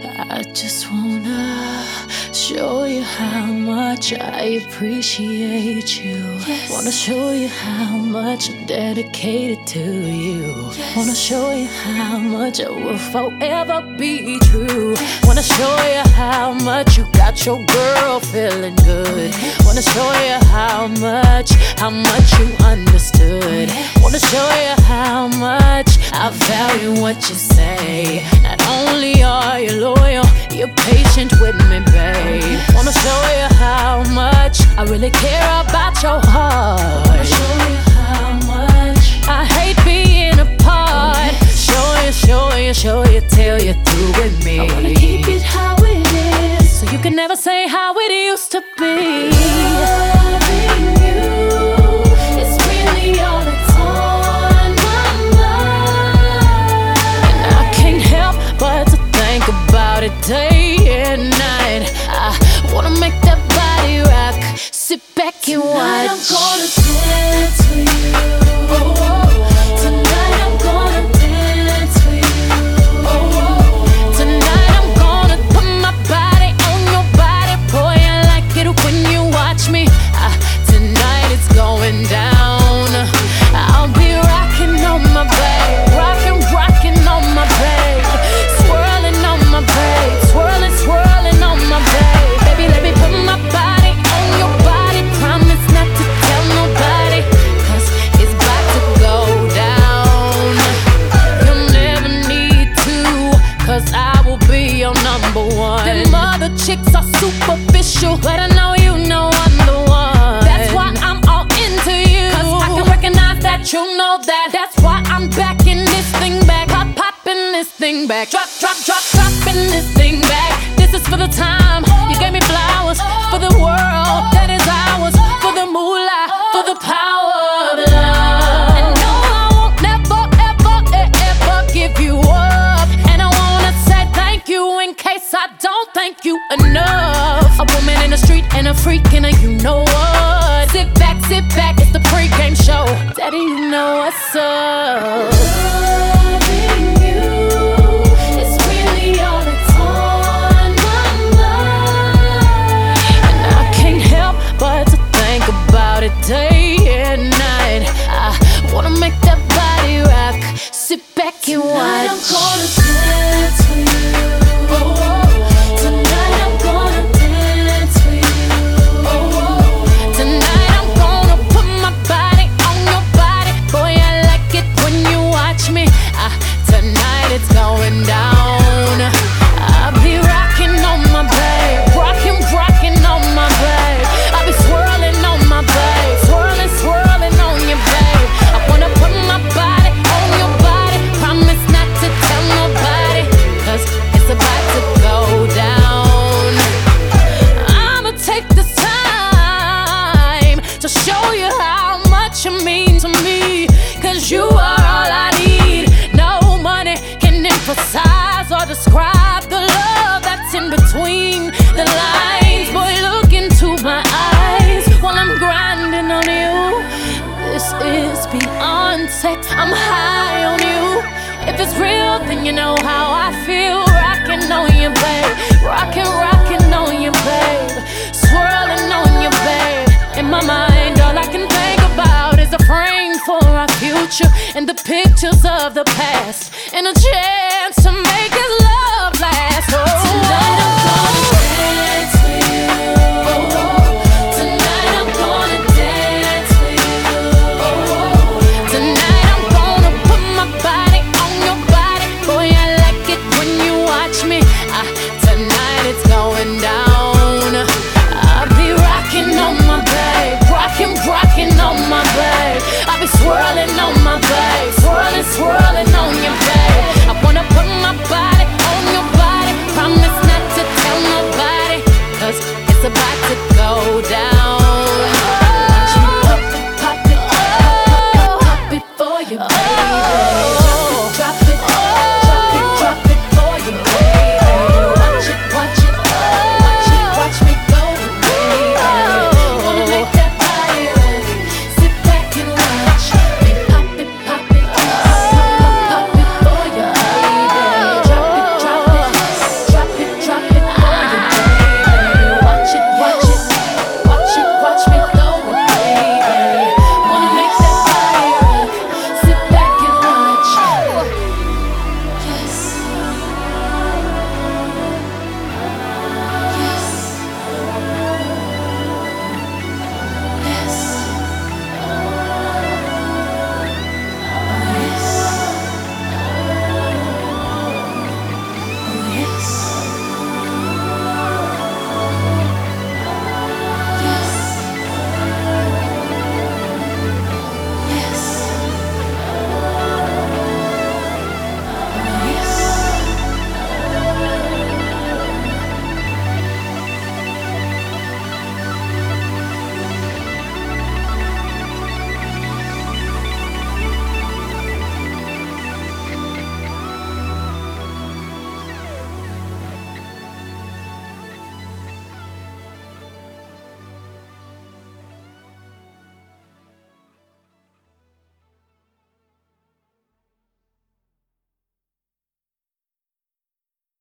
I just wanna show you how much I appreciate you. Yes. Wanna show you how much I'm dedicated to you. Yes. Wanna show you how much I will forever be true. Yes. Wanna show you how much you got your girl feeling good. Yes. Wanna show you how much you understood. Yes. Wanna show you how much I value what you say. Not only are you loyal, you're patient with me, babe. Wanna show you how much I really care about your heart. Wanna show you how much I hate being apart. Show you till you're through with me. I wanna keep it how it is, so you can never say how it used to be. loving you. It's really all that's on my mind. And I can't help but to think about it day and night. I wanna make that body rock. Sit back and Tonight I'm watch. gonna dance for you. Tonight I'm gonna dance for you. Tonight I'm gonna put my body on your body. Boy, I like it when you watch me. Tonight it's going down. I'll be rocking on my babe, rocking on my babe, swirling on my babe, swirling on my babe. Baby, let me put my body on your body. Promise not to tell nobody, 'cause it's about to go down. You'll never need to, 'cause I will be your number one. Them other chicks are superficial, but I know you know I'm the one. That's why I'm all into you, 'cause I can recognize that you know that. That's why I'm backing this thing back, popping this thing back, dropping this thing back. This is for the time you gave me flowers, for the world that is ours, for the moolah, for the power of love. And no, I won't never, ever give you up. And I wanna say thank you in case I don't thank you enough. A woman in the street and a freak in a you know what. Sit back, it's the pregame show. Daddy, you know what's up. Loving you, it's really all that's on my mind. And I can't help but to think about it day and night. I wanna make that body rock. Sit back and Tonight I'm watch. gonna dance for you. Tonight I'm gonna dance for you. Tonight I'm gonna put my body on your body. Boy, I like it when you watch me. Tonight it's going down. I'll be rocking on my babe, rocking on my babe. I'll be swirling on my babe, swirling on your babe. I wanna put my body on your body. Promise not to tell nobody, 'cause it's about to go down. I'ma take this time to show you how much you mean to me, 'cause you are all I need. No money can emphasize or describe the love that's in between the lines. Boy, look into my eyes while I'm grinding on you. This is beyond sex, I'm high on you. If it's real, then you know how I feel. Rocking on you, babe, rocking on you, babe, swirling on you, babe. In my mind, all I can think about is a frame for our future and the pictures of the past in a chair